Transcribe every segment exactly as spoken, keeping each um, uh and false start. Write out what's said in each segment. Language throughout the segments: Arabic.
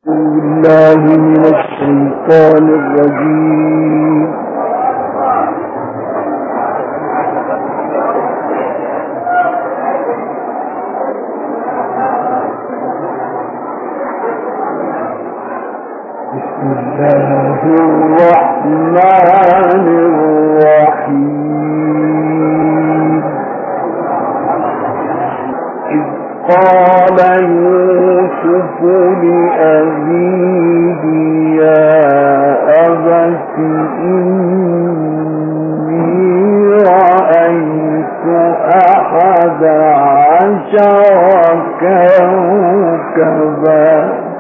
بالله من الشيطان الرجيم. بسم الله الرحمن الرحيم. إذ قال يوسف لأبيه يا أبت إني رأيت أحد عشر كوكبا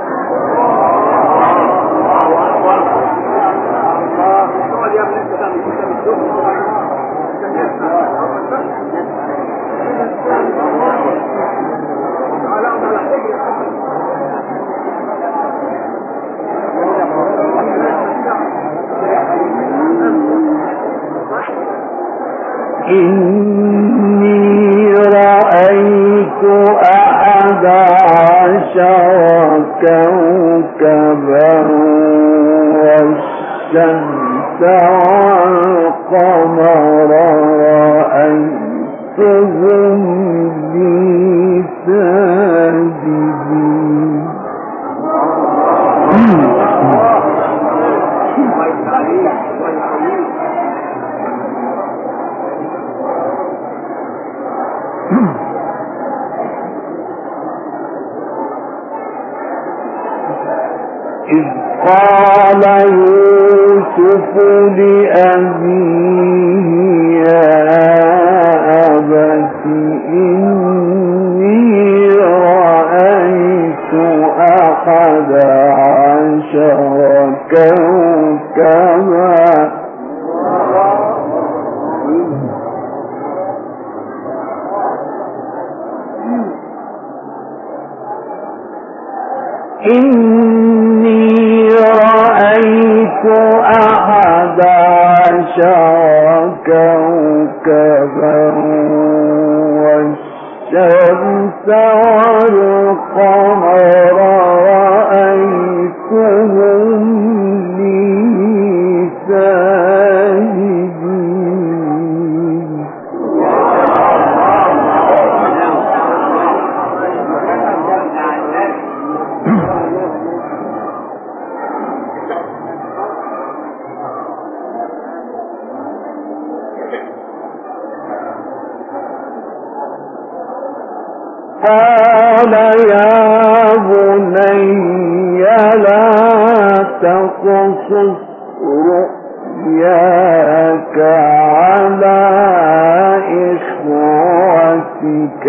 إني رأيت أحد عشر كوكبا والشمس والقمر رأيتهم لي ساجدين. إذ قال يوسف لأبيه يا أبت إني رأيت أحد عشر كوكبا إني رأيت أحد عشر كوكبا والشمس والقمر رأيتهم لي ساجدين. قال يا بني لا تقصص رؤياك على إخوتك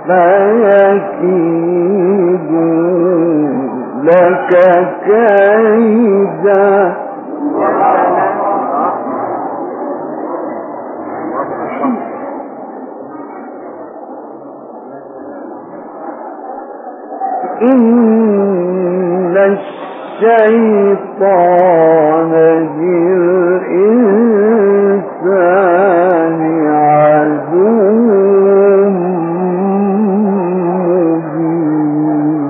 فيكيدوا لك كيدا. إن الشيطان للإنسان عدو مبين.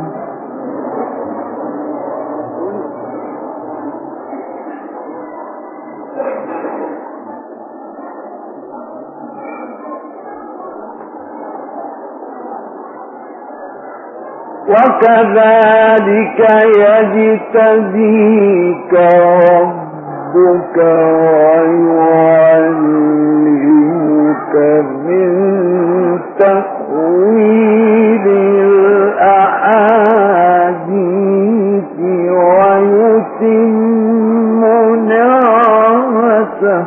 وكذلك يجتبيك ربك ويعلمك من تأويل الأحاديث ويتم نعمته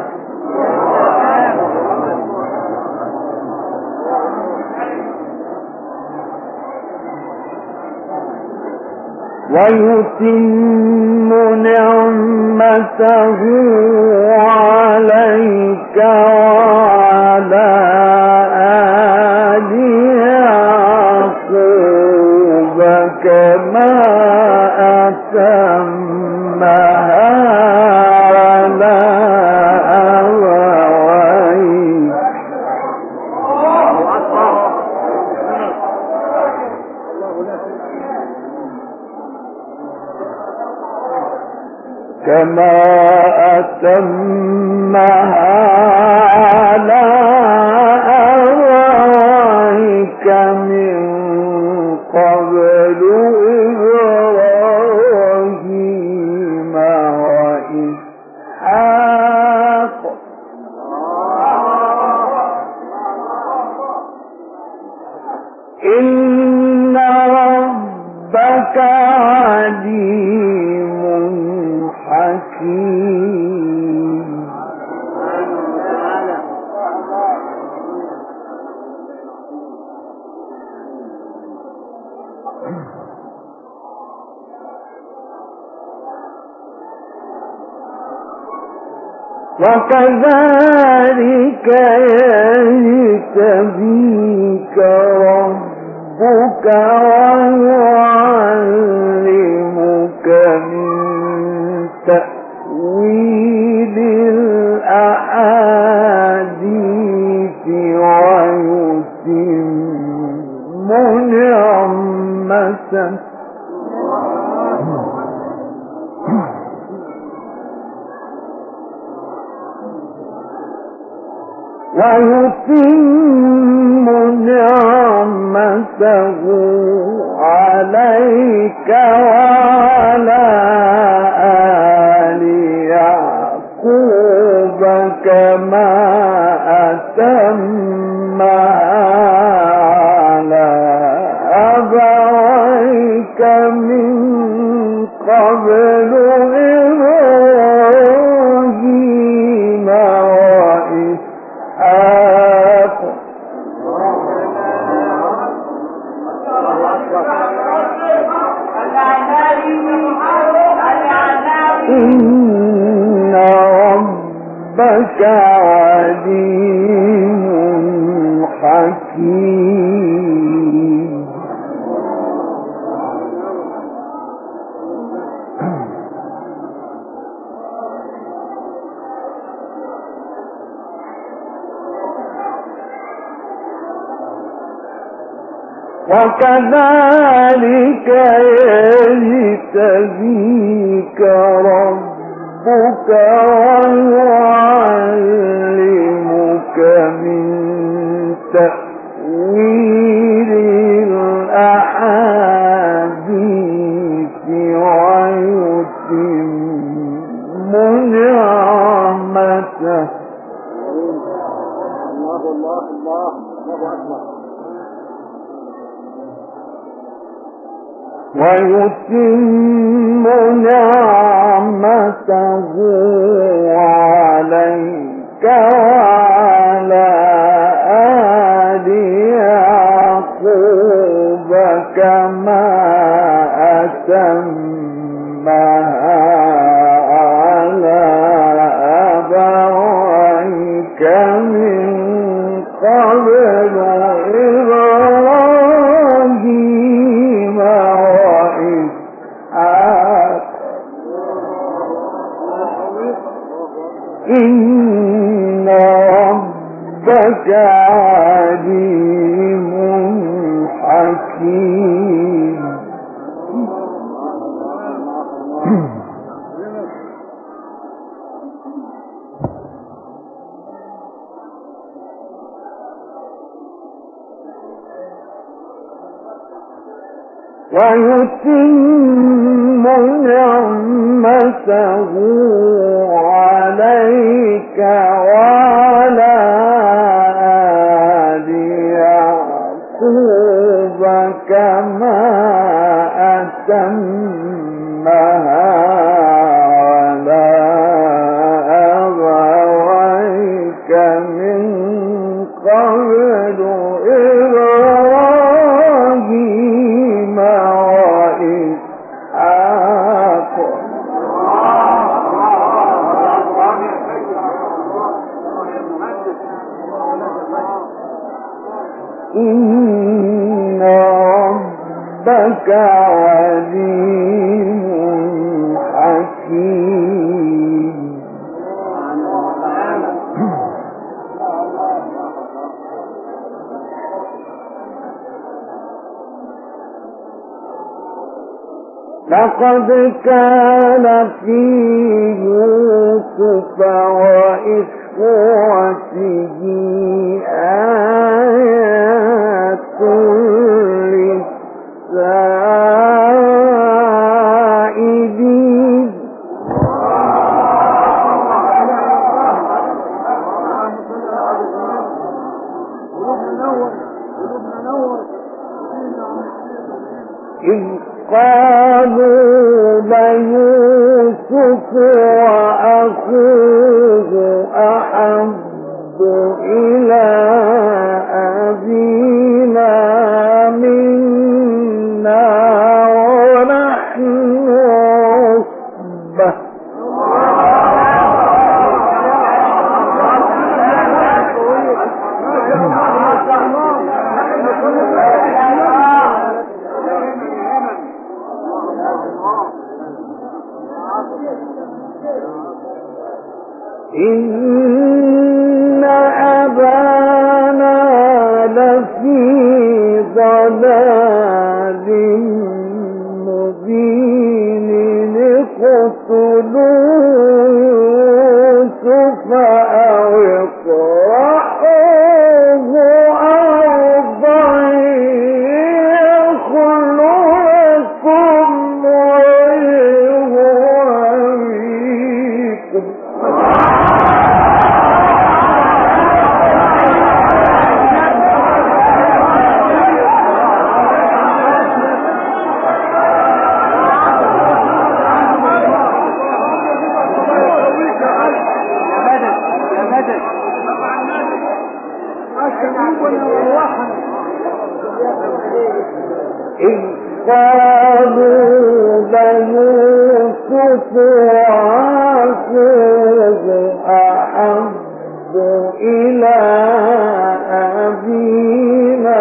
ويتم نعمته عليك وعلى آل يعقوب كما أتمها على أبويك كما أتمها على أبويك من قبل إبراهيم وإسحاق إن ربك عليم حكيم. وكذلك يجتبيك ربك ويعلمك من تأويل الأحاديث ويتم نعمته ويتم نعمته عليك وعلى آل يعقوب كما أتمها على أبويك من قبل إبراهيم وإسحاق إن ربك عليم حكيم. وكذلك يجتبيك ربك ويعلمك من تأويل الأحاديث ويتم نعمته الله الله الله الله ويتم نعمته عليك وعلى آل يعقوب كما أتمها على أبويك من قبل إبراهيم إن ربك عليم حكيم. ويتم نعمته عليك وعلى آل يعقوب كما أتمها على أبويك من قبل إبراهيم وإسحاق إن ربك عليم حكيم. لقد لقد كان في يوسف وإخوته آيات للسائلين. إذ قالوا ليوسف وأخوه أحب إلى أبينا منا ونحن عصبة. إن أبانا لفي ضلال مبين اقتلوا يوسف أو اطرحوه أرضا يخل لكم وجه أبيكم. إذ قالوا ليوسف وأخوه أحب إلى أبينا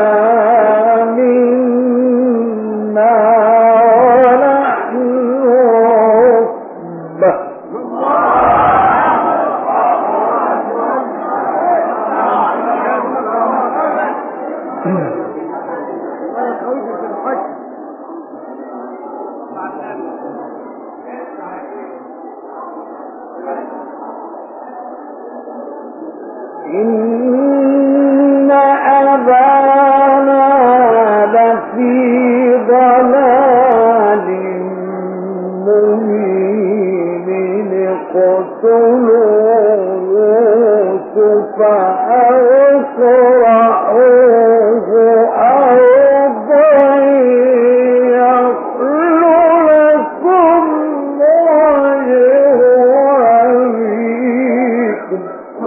منا ونحن عصبة. إن أبانا لفي ضلال مبين اقتلوا يوسف أو اطرحوه أرضا يخل لكم وجه أبيكم.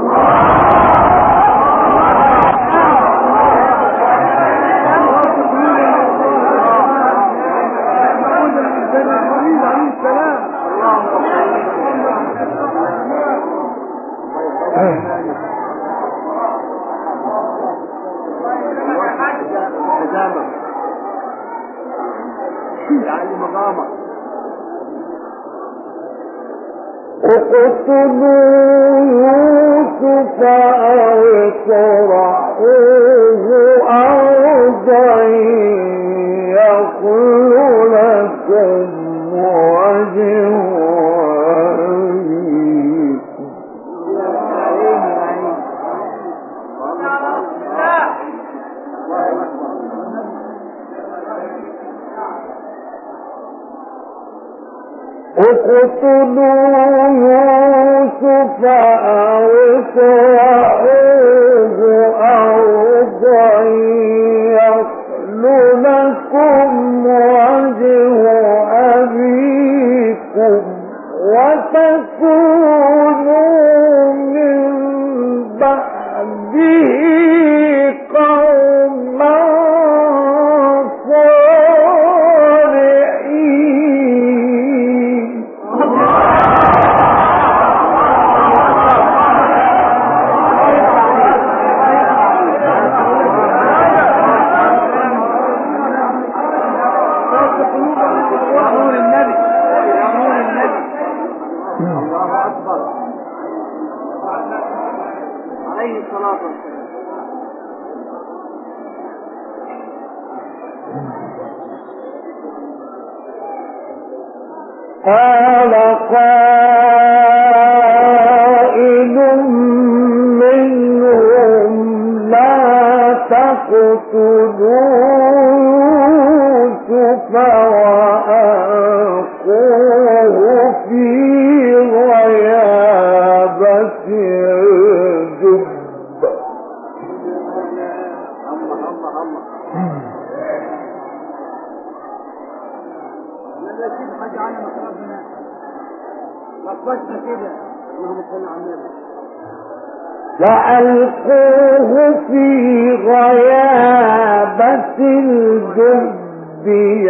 اقتلوا يوسف أو اطرحوه أرضا يخل لكم وجه أبيكم. اقتلوا يوسف أو اطرحوه أرضا يخل لكم وجه أبيكم وتكونوا من بعده قوما صالحين. عليه الصلاة والسلام. قال قائل منهم لا تقتلوا يوسف وألقوه في غيابة الجب. وألقوه في غيابة الجب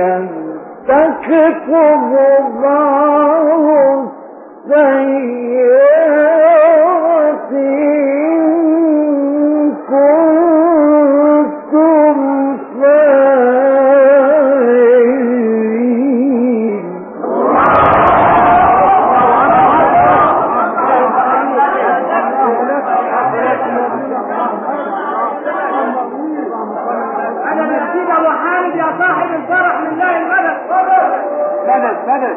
يلتقطه بعض السيارة إن كنتم فاعلين. أنا نسيت أبو حامد يا صاحب الفرح لله المدد. مدد مدد.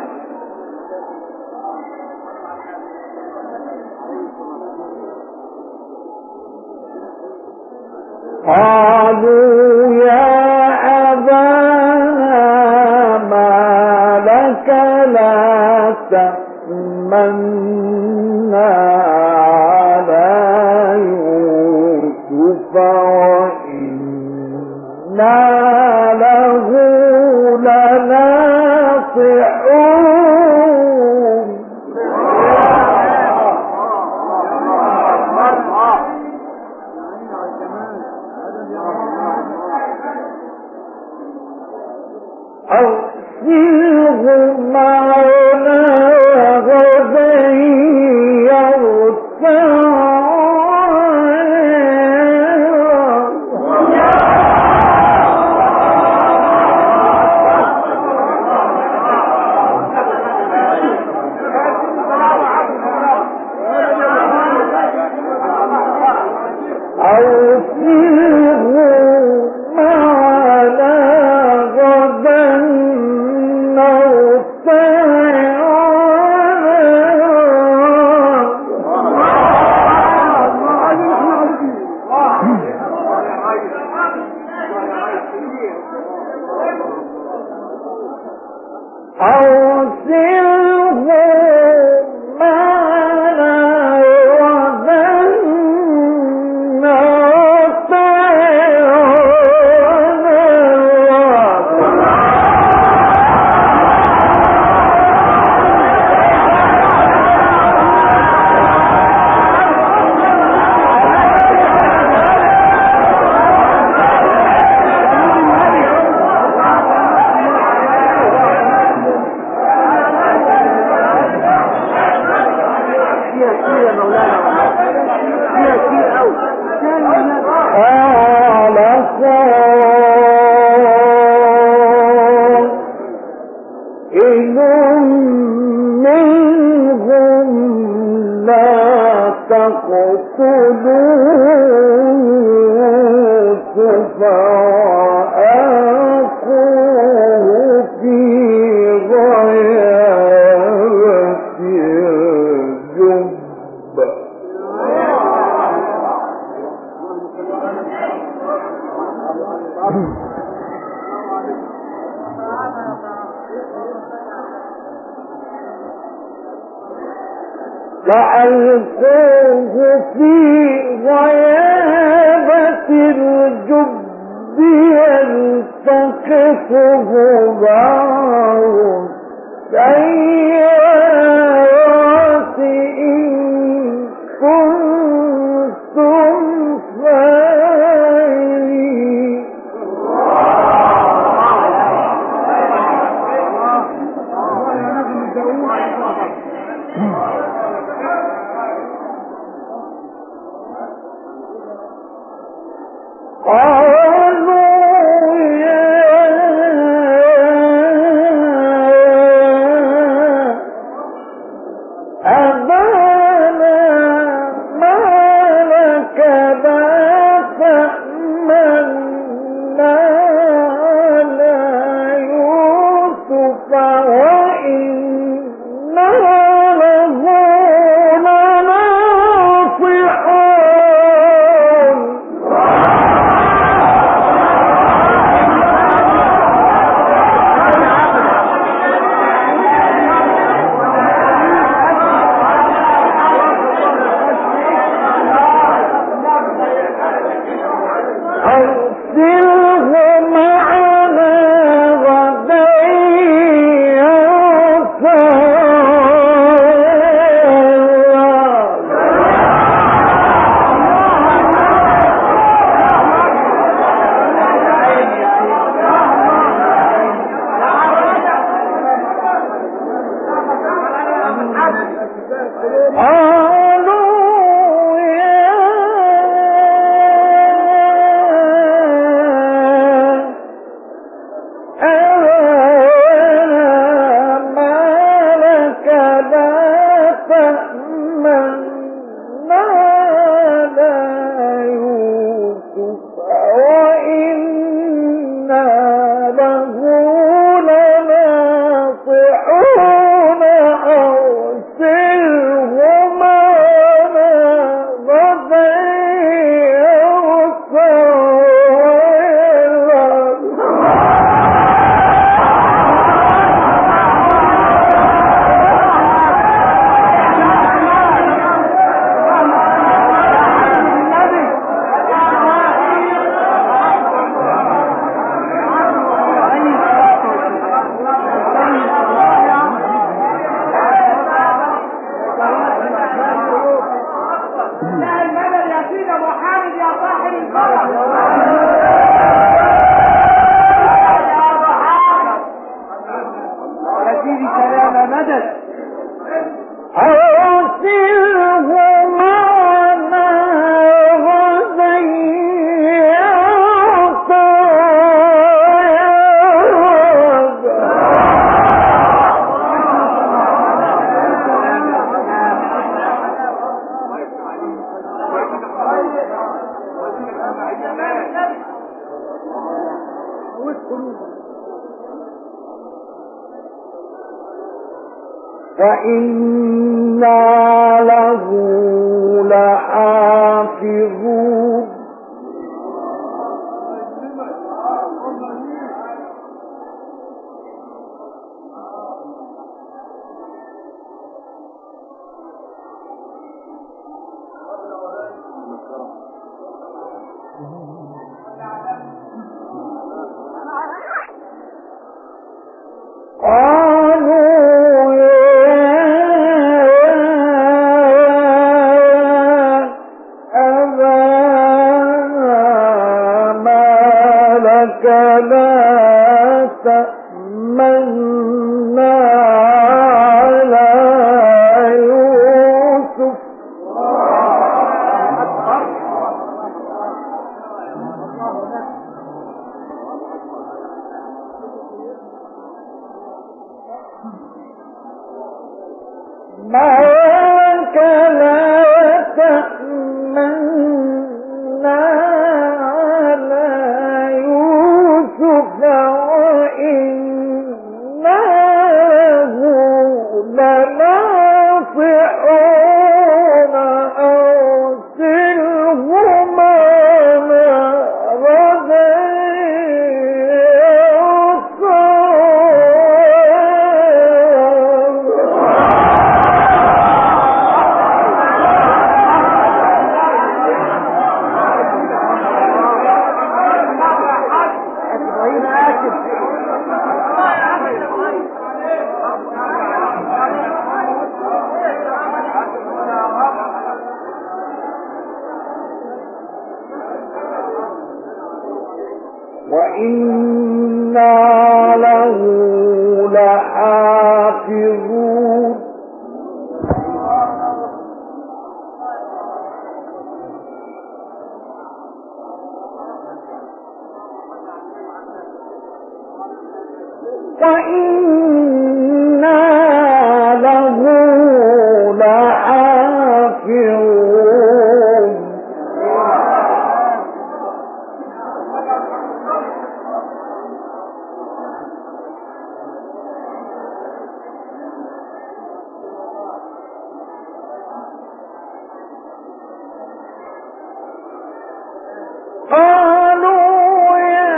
قالوا يا أبانا ما لك لا تأمنا على يوسف وإنا له لناصحون. أرسله معنا غدا يرتع. فألقوه في غيابة الجب يلتقطه بعض السيارات إن كنتم فاعلين. قالوا يا أبانا ما لك لا تأمنا على يوسف وإنا وإنا له لحافظون وإنا له لحافظون وإنا له لحافظون قالوا يا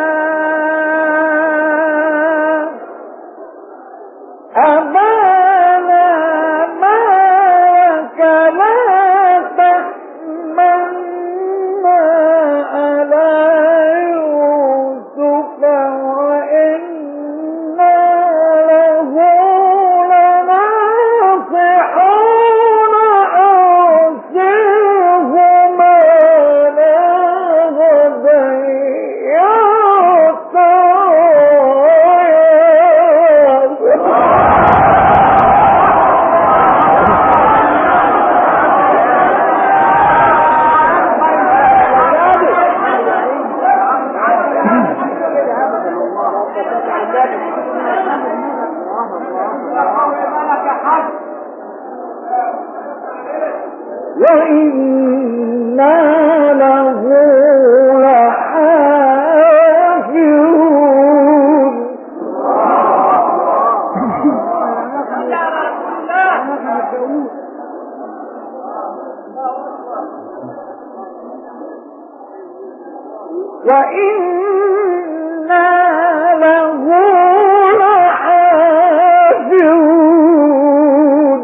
أبانا ما لك لا تأمنا على يوسف وإنا له لناصحون أرسله معنا غدا وإنا له لحافظون وإنا له لحافظون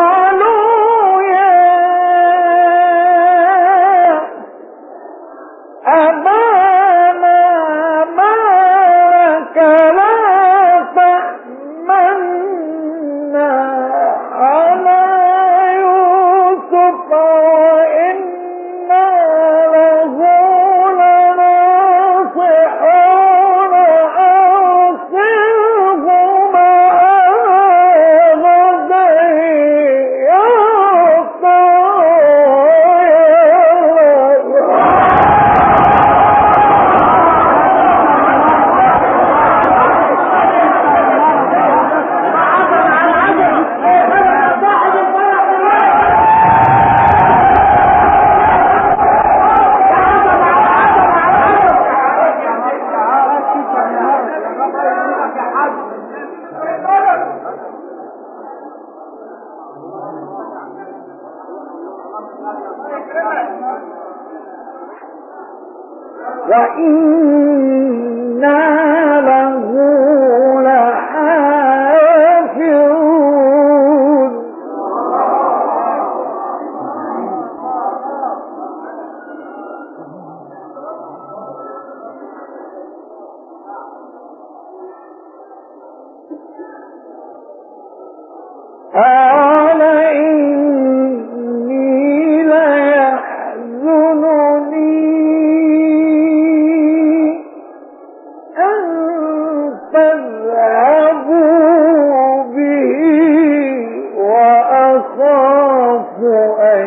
قالوا يا وإنا له لحافظون قال إني ليحزنني أن تذهبوا به وأخاف أن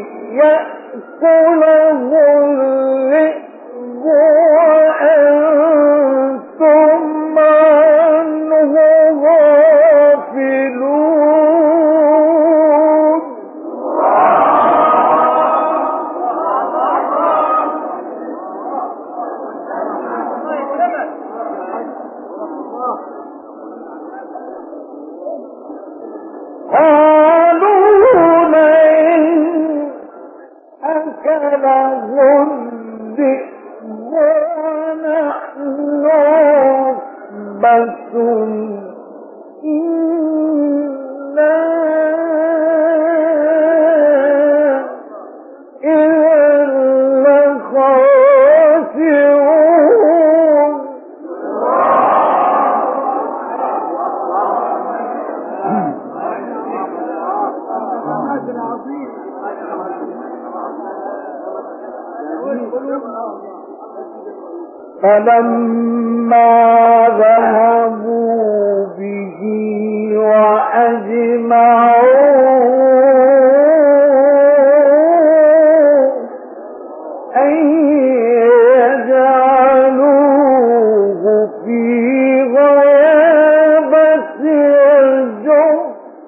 يأكله الذئب وأنتم عنه غافلون قالوا لئن أكله الذئب ونحن عصبة إنا إذا لخاسرون فلما ذهبوا به وأجمعوا أن يجعلوه في غيابة الجب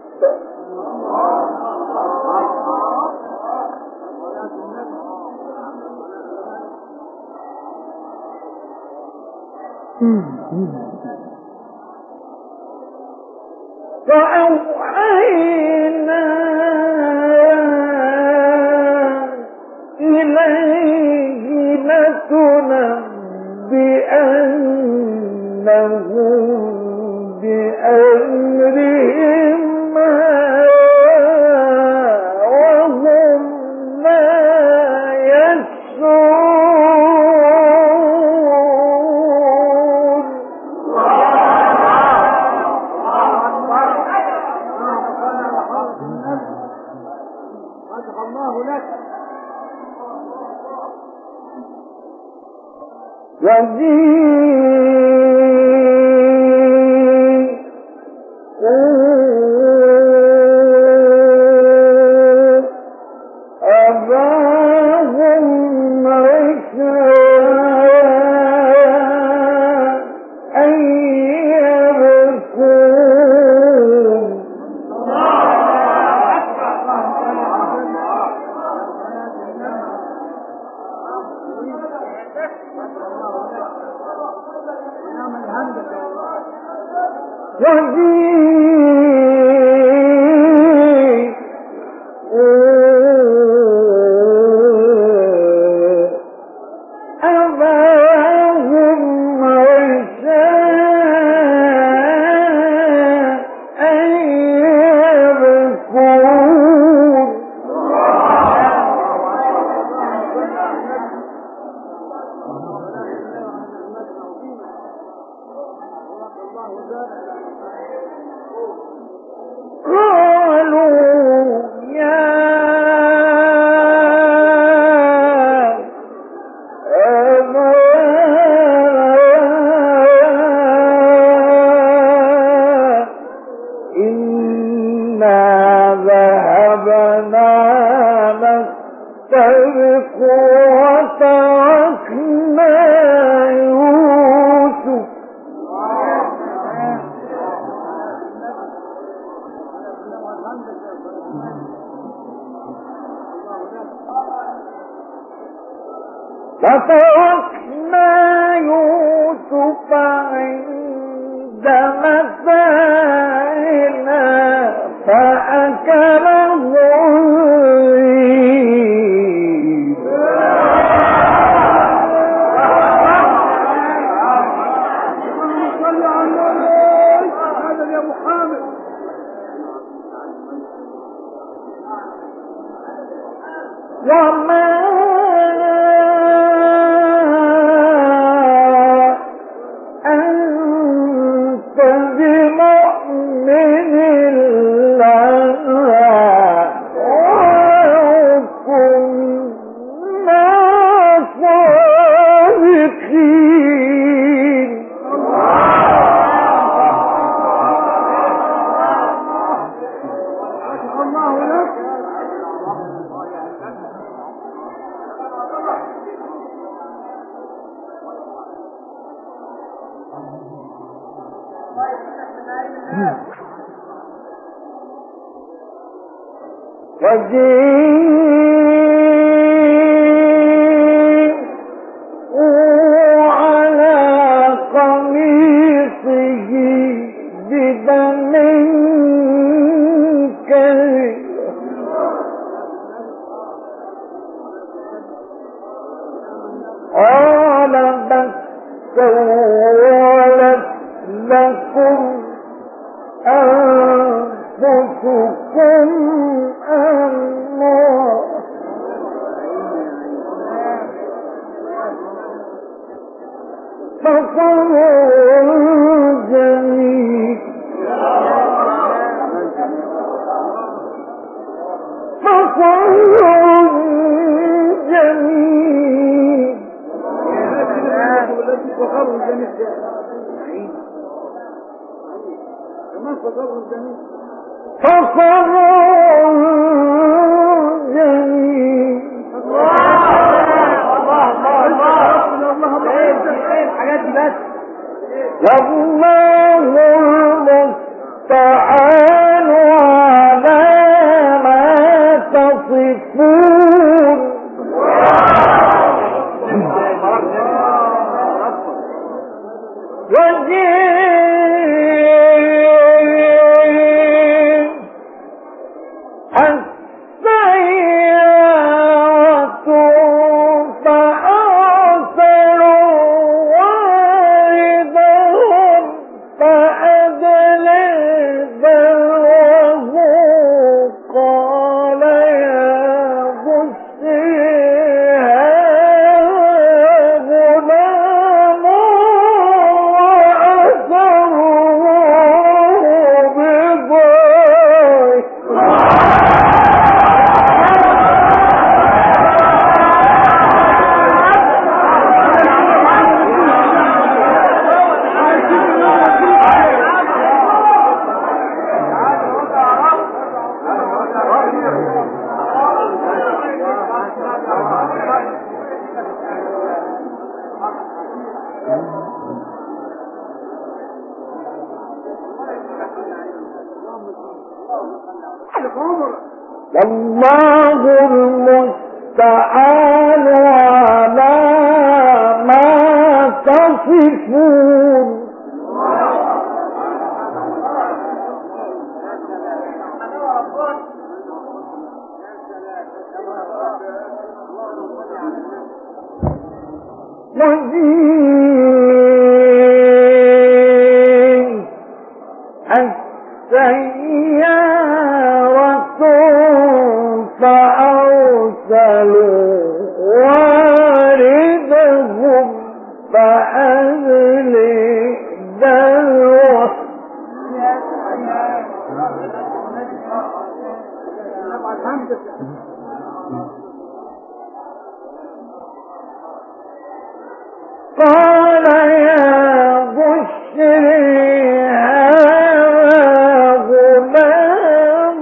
فأوحينا إليه لتنبئنهم بأمرهم وهم لا يشعرون الله لك وجيءوا أباهم عشاء أن يبكون أباهم عشاء أن يبكون قالوا يا أبانا إنا ذهبنا نستبق وتركنا يوسف فتركنا يوسف عند متاعنا فأكله الذئب وما أنت بمؤمن لنا ولو كنا صادقين. الله لك. وجيءوا على قميصه بدم كذب قال بل سولت لكم أنفسكم أمرا فصبر جميل فصبر جميل فصبر جميل. والله المستعان على ما تصفون. وجيء السيارة فأرسلوا واردهم فأدلى دلوه قال يا بشرى غلام وأسروه بضيف. والله المستعان على ما تصفون. وجيء السيارة فأرسلوا واردهم فأدلى دلوه قال يا بشرى هذا غلام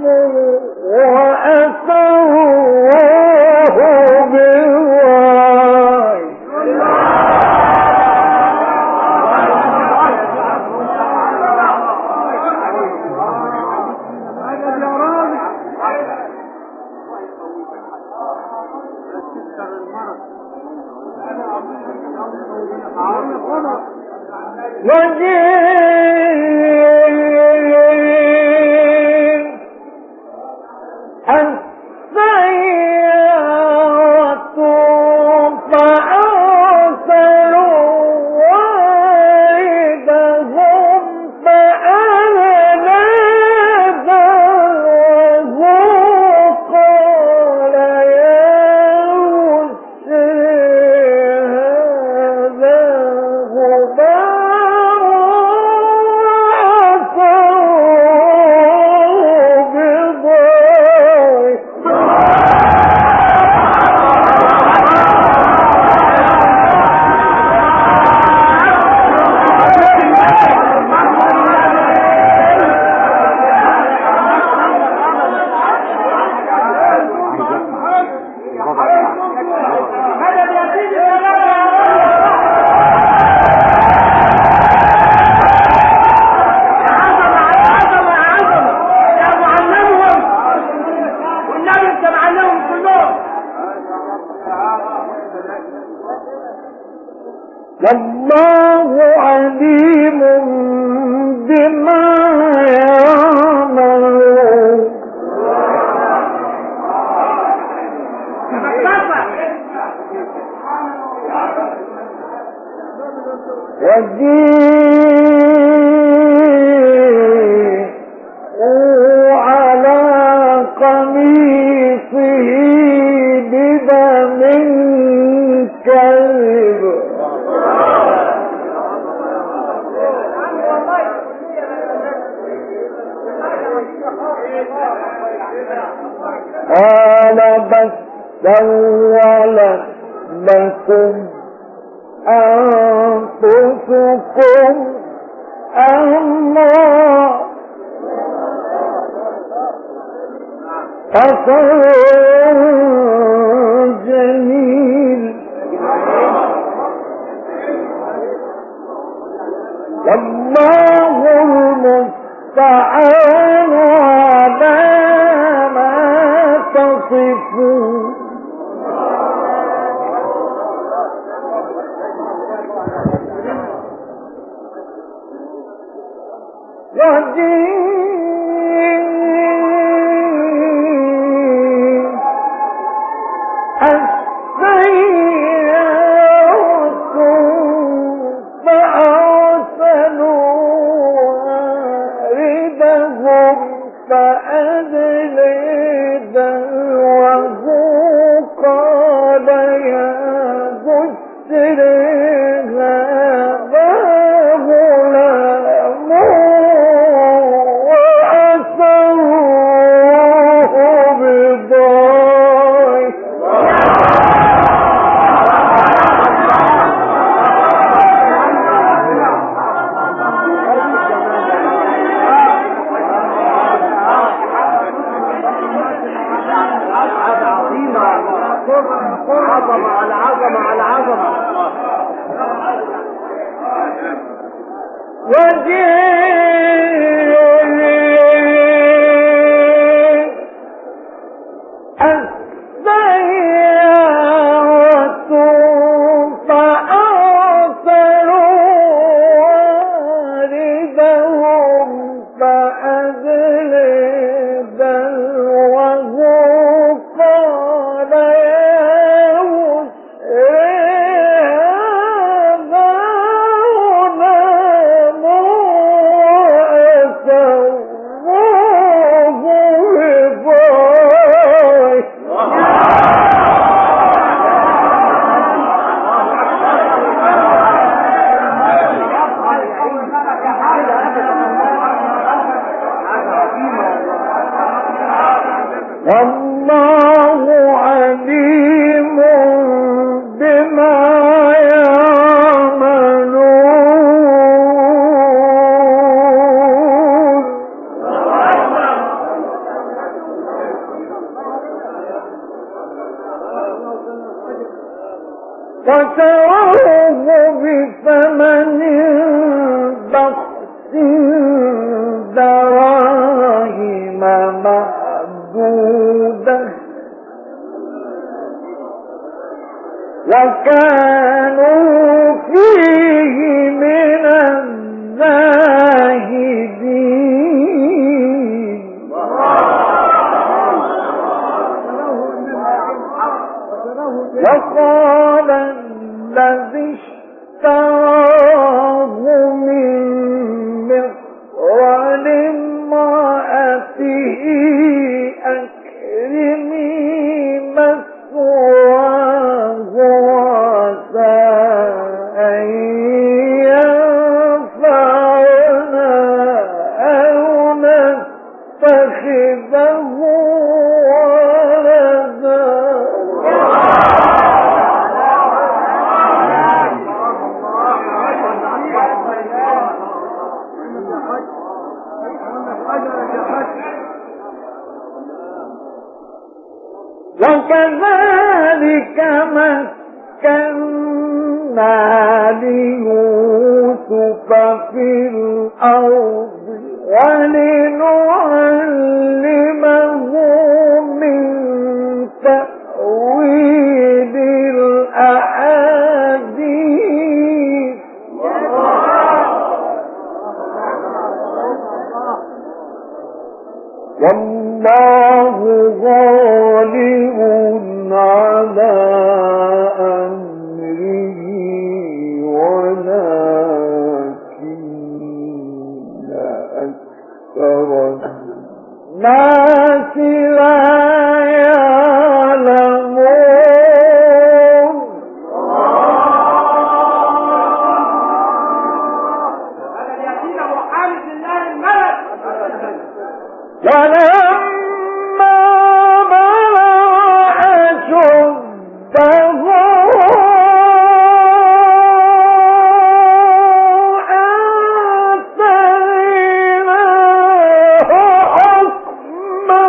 وأسروه بالوعي. والله عليم بما يعملون وجيءوا على قميصه بدم كذب قال بل سولت لكم أنفسكم أمرا فصبر جميل والله المستعان على ما تصفون عظمة على عظمة على عظمة. والله عليم بما يعملون فشروه بثمن بخس دراهم معدودة وكانوا فيه من الزاهدين وقال الذي اشتراه من مصر لامرأته أكرمي مثواه وعسى أن ينفعنا أو نتخذه ولدا وكذلك مكنا ليوسف في الأرض ولنعلمه من تأويل الأحاديث والله غالب على أمره ولكن أكثر الناس لا يعلمون. ولما بلغ أشده آتيناه حكما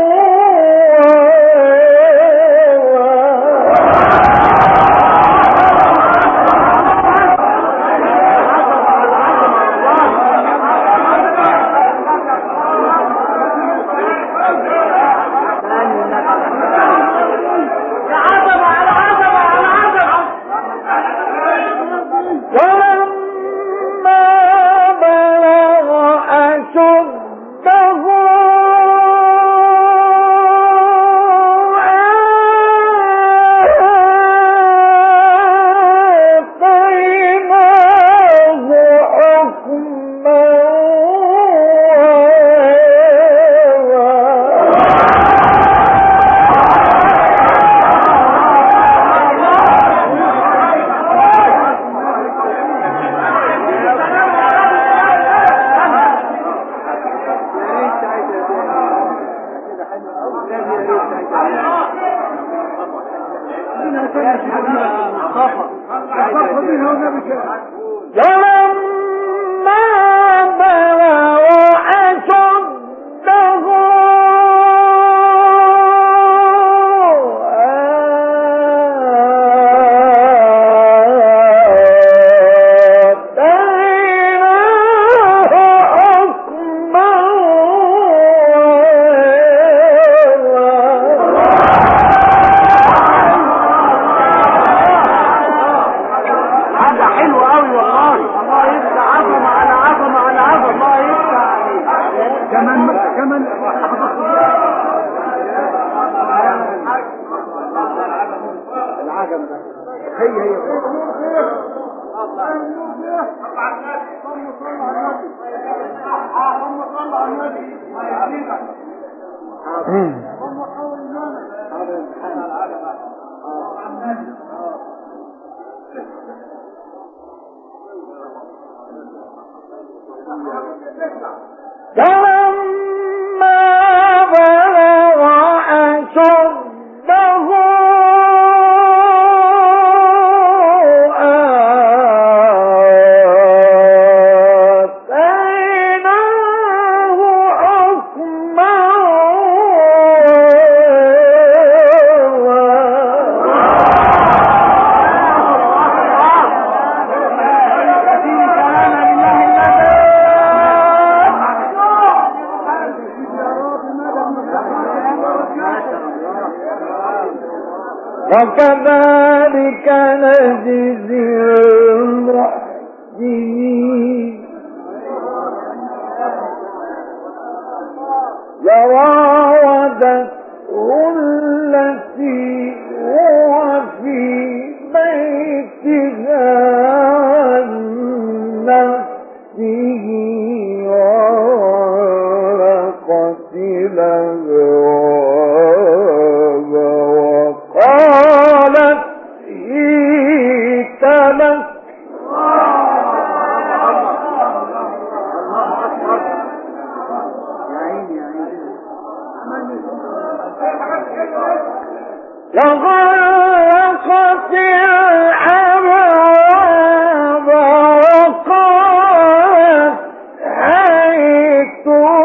وكذلك نجزي المحسنين. وراودته التي هو في بيتها عن نفسه وغلقت الأبواب وقالت هيت لك. وغلقت الأبواب وقالت هيت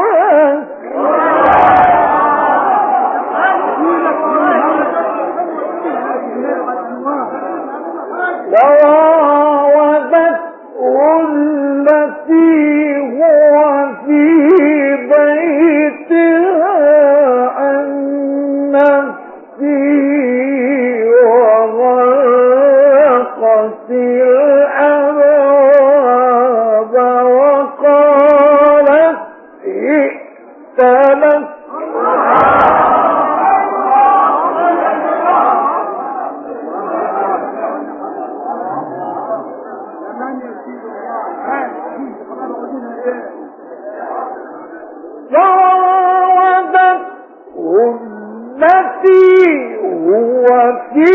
لك. وراودته التي هو في بيتها عن نفسه وغلقت لك راودته التي هو في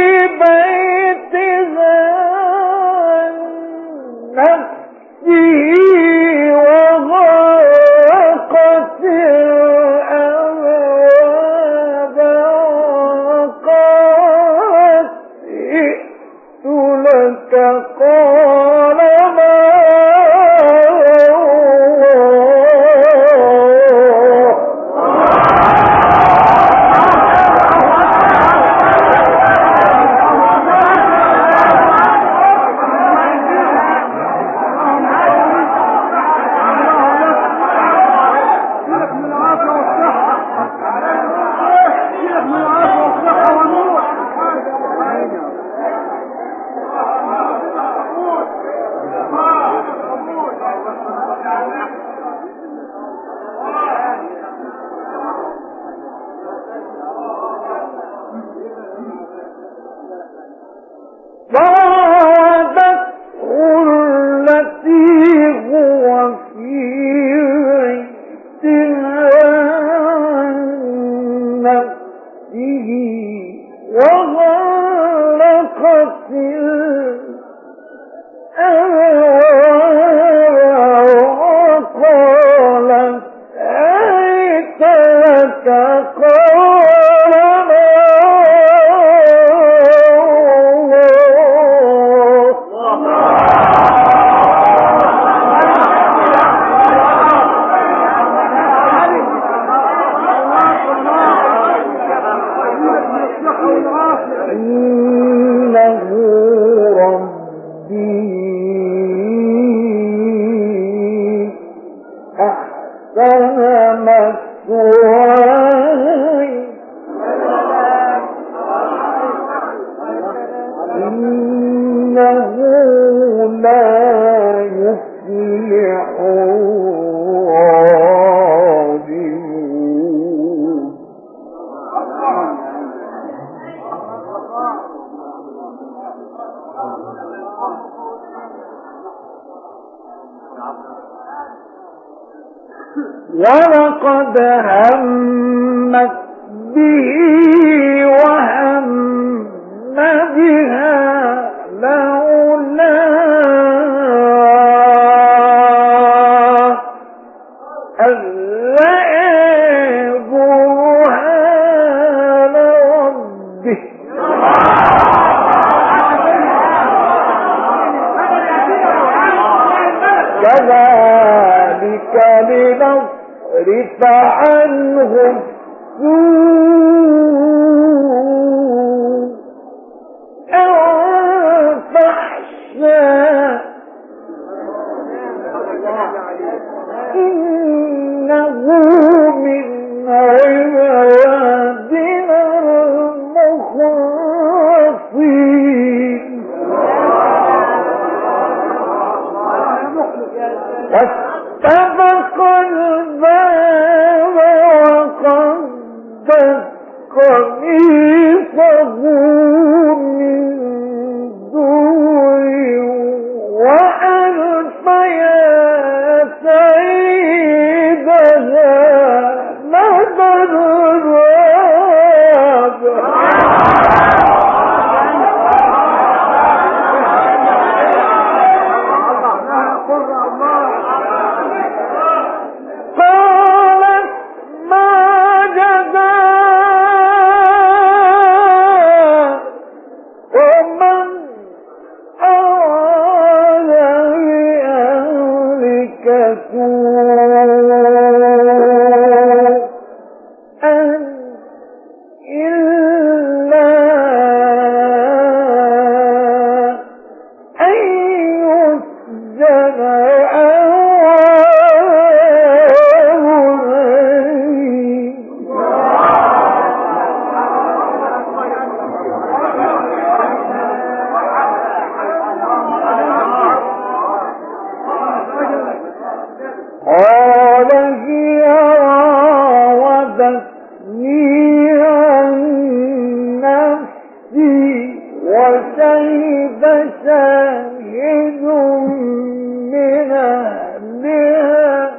بيتها عن نفسه وغلقت الأبواب وقالت جئت لك قال ما ولقد همت به وهم بها لولا أن رأى برهان ربه كذلك لنصرف عنه السوء الفحشاء إنه من عبادنا المخلصين واستبق الباب وقدت قميصه من دور وألف يا سيدها لدى الباب قالت ما جزاء راودتني عن نفسي وشهد شاهد من أهلها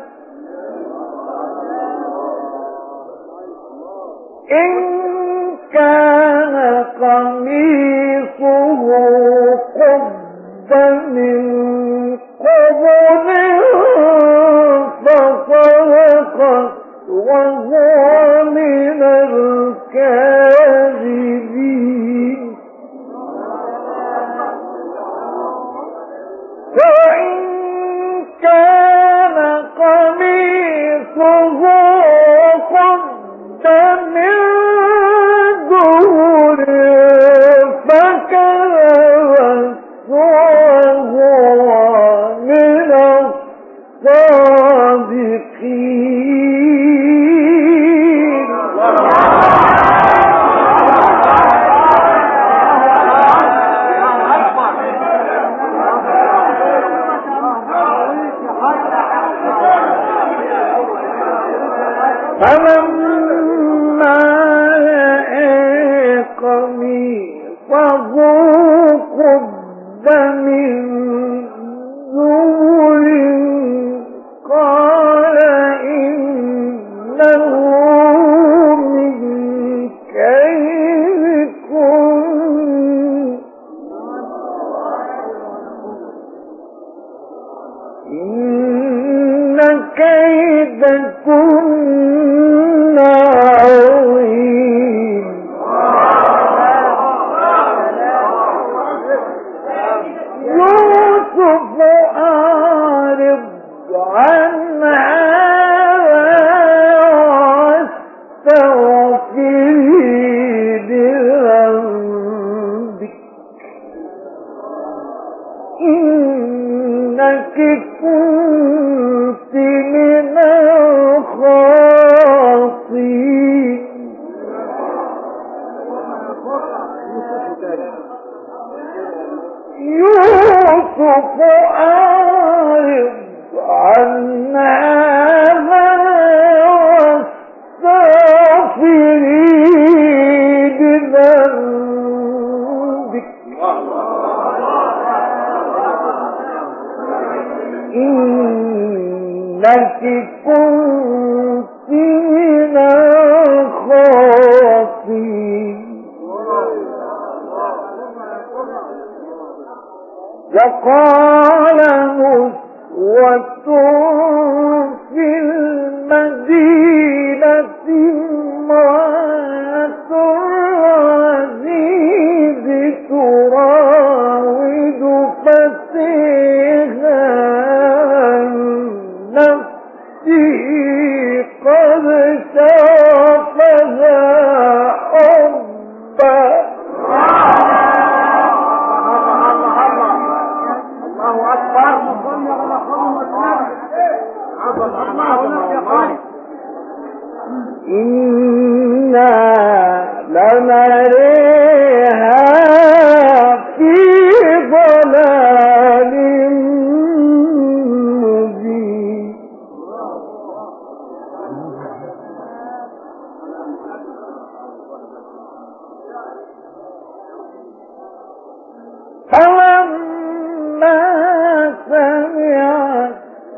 إن كان قميصه قد من قبل فصدقت وهو من الكاذبين فإن كان قميصه قد من دبر فكذبت وهو من الصادقين فلما رأى قميصه قد من دبر قال إنه من كيدكن إن كيدكن عظيم يوسف أعرض عن هذا واستغفري لذنبك إنك كنت من الخاطئين يوسف أعرض عن هذا واستغفري لذنبك إنك كنت من الخاطئين وقال نسوة في المدينة امرأة العزيز تراود فتيها عن نفسه قد شافها حبا إنا لنريها في ضلال مبين فلما سمعت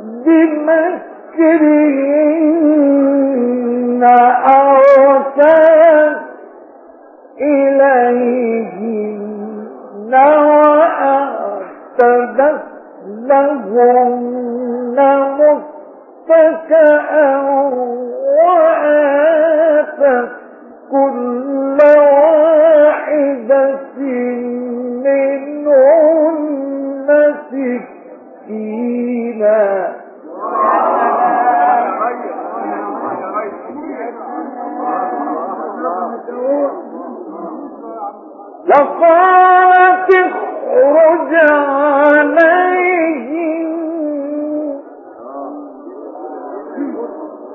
بمكرهن أرسلت إليهن وأعتدت لهن متكئا وآتت كل واحدة منهن سكينا لقالت اخرج عليهم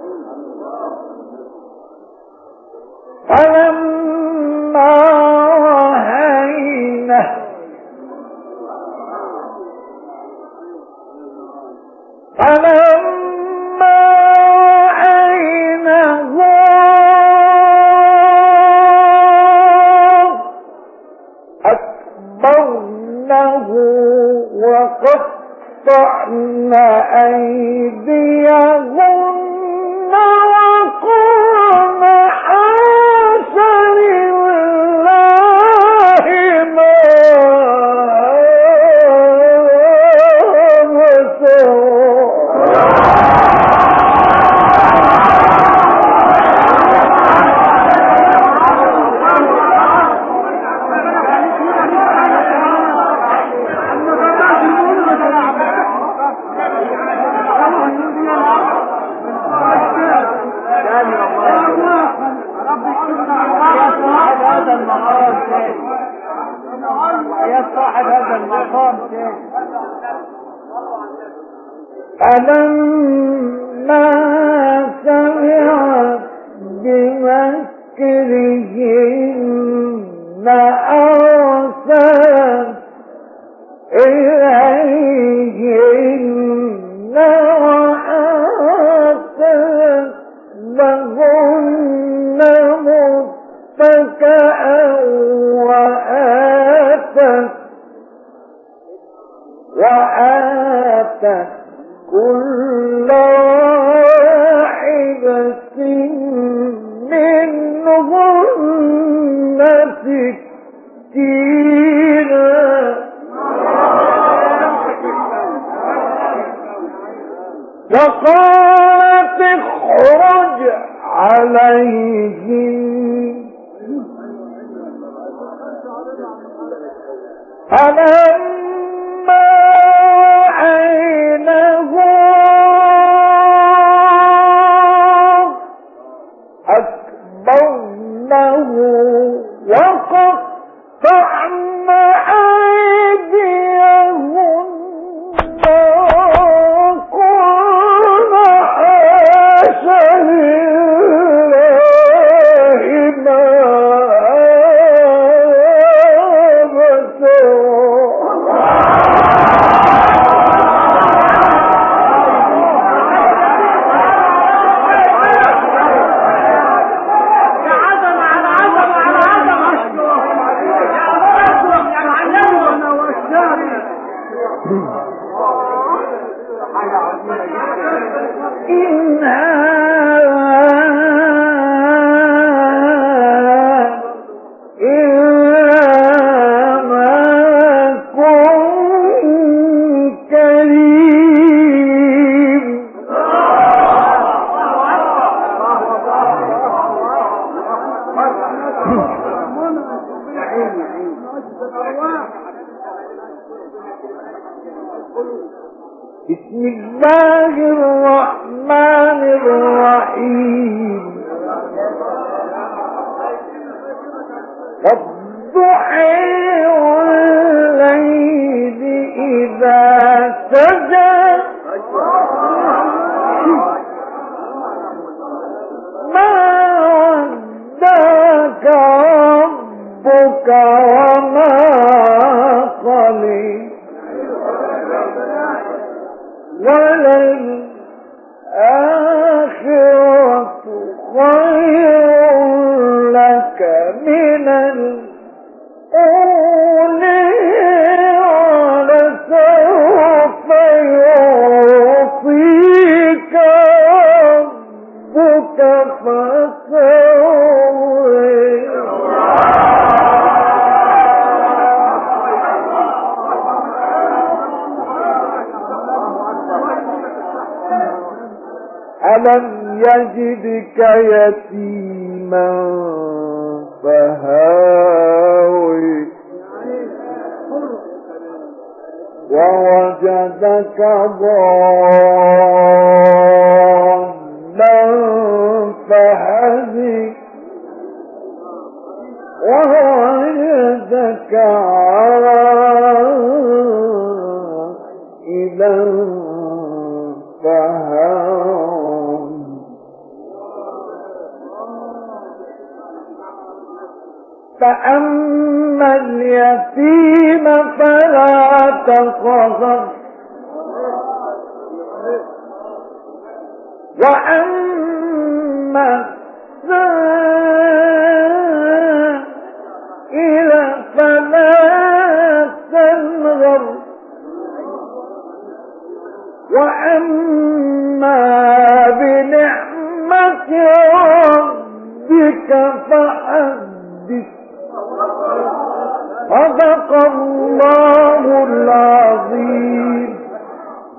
فقطعن أيديهن وقلن حاش لله ما فلما سمعت بمكرهن أرسلت إليهن وآتت لهن متكئا وآتت وآتت كل واحدة منهن سكينا وقالت اخرج عليهم فلما عينه أكبرنه وقطعن أيديهن وقلن حاش لله ما إن هذا إلا ما كنت كريم بسم الله الرحمن الرحيم والضحى والليل إذا سجى ما ودعك ربك وما قلى وللآخرة خير لك من الأولى ولسوف يعطيك ربك فترضى ألم يجدك يتيما فهاوي ووجدك ضالا فهدي ووجدك عائلا فهام فأما اليتيم فلا تقهر وأما السائل فلا تنهر وأما بنعمة ربك فحدث. صدق الله العظيم.